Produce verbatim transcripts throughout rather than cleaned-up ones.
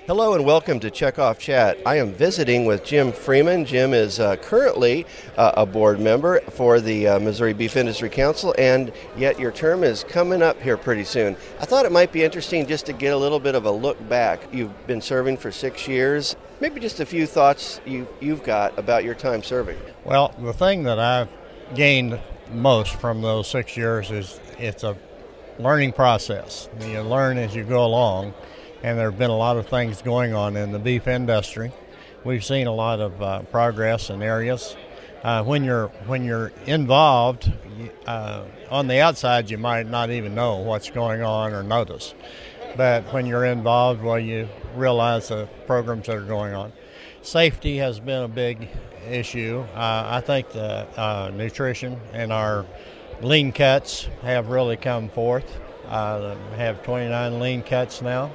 Hello and welcome to Checkoff Chat. I am visiting with Jim Freeman. Jim is uh, currently uh, a board member for the uh, Missouri Beef Industry Council, and yet your term is coming up here pretty soon. I thought it might be interesting just to get a little bit of a look back. You've been serving for six years. Maybe just a few thoughts you, you've got about your time serving. Well, the thing that I've gained most from those six years is it's a learning process. You learn as you go along. And there have been a lot of things going on in the beef industry. We've seen a lot of uh, progress in areas. Uh, when you're when you're involved, uh, on the outside you might not even know what's going on or notice. But when you're involved, well, you realize the programs that are going on. Safety has been a big issue. Uh, I think the uh, nutrition and our lean cuts have really come forth. Uh, we have twenty-nine lean cuts now.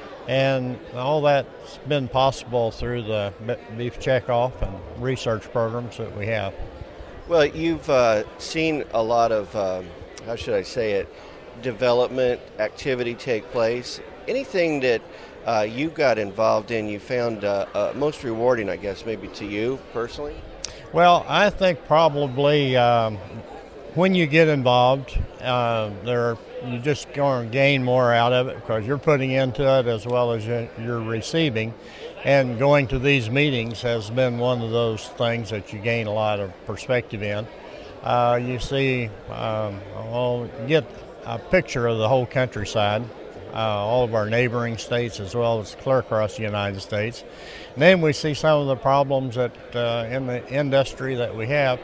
And all that's been possible through the beef checkoff and research programs that we have. Well, you've uh, seen a lot of, um, how should I say it, development activity take place. Anything that uh, you got involved in you found uh, uh, most rewarding, I guess, maybe to you personally? Well, I think probably um, when you get involved, uh, there are you're just going to gain more out of it because you're putting into it as well as you're receiving. And going to these meetings has been one of those things that you gain a lot of perspective in. Uh, you see, um, well, get a picture of the whole countryside, uh, all of our neighboring states as well as clear across the United States. And then we see some of the problems that uh, in the industry that we have.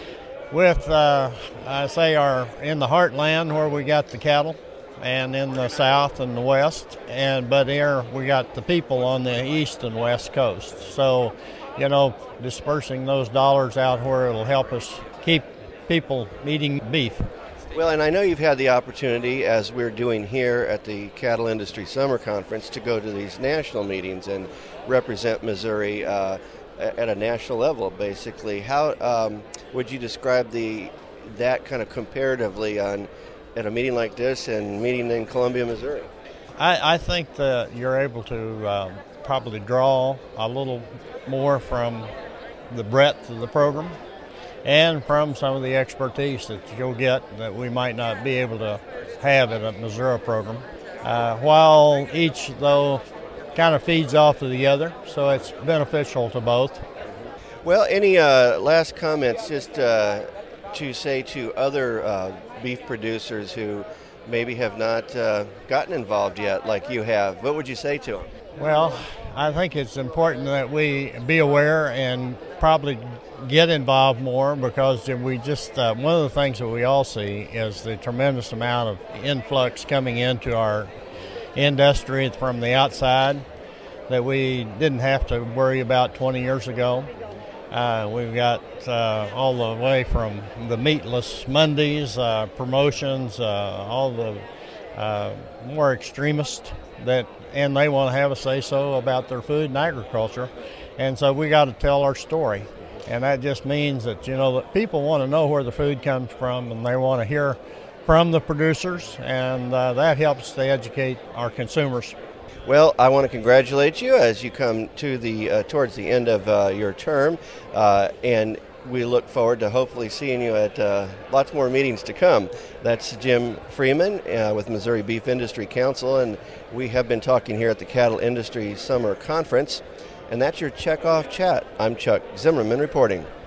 With, uh, I say, our in the heartland where we got the cattle, and in the south and the west, and but here we got the people on the east and west coast. So, you know, dispersing those dollars out where it'll help us keep people eating beef. Well, and I know you've had the opportunity, as we're doing here at the Cattle Industry Summer Conference, to go to these national meetings and represent Missouri uh, at a national level, basically. How um, would you describe the that kind of comparatively on at a meeting like this and meeting in Columbia, Missouri? I, I think that you're able to um, probably draw a little more from the breadth of the program and from some of the expertise that you'll get that we might not be able to have at a Missouri program. Uh, while each, though, kind of feeds off of the other, so it's beneficial to both. Well, any uh, last comments just uh, to say to other uh, beef producers who maybe have not uh, gotten involved yet like you have? What would you say to them? Well, I think it's important that we be aware and probably get involved more because we just, uh, one of the things that we all see is the tremendous amount of influx coming into our industry from the outside that we didn't have to worry about twenty years ago. Uh, we've got uh, all the way from the meatless Mondays, uh, promotions, uh, all the uh, more extremists that, and they want to have a say-so about their food and agriculture. And so we got to tell our story. And that just means that, you know, that people want to know where the food comes from and they want to hear from the producers, and uh, that helps to educate our consumers. Well, I want to congratulate you as you come to the uh, towards the end of uh, your term, uh, and we look forward to hopefully seeing you at uh, lots more meetings to come. That's Jim Freeman uh, with Missouri Beef Industry Council, and we have been talking here at the Cattle Industry Summer Conference, and that's your Checkoff Chat. I'm Chuck Zimmerman reporting.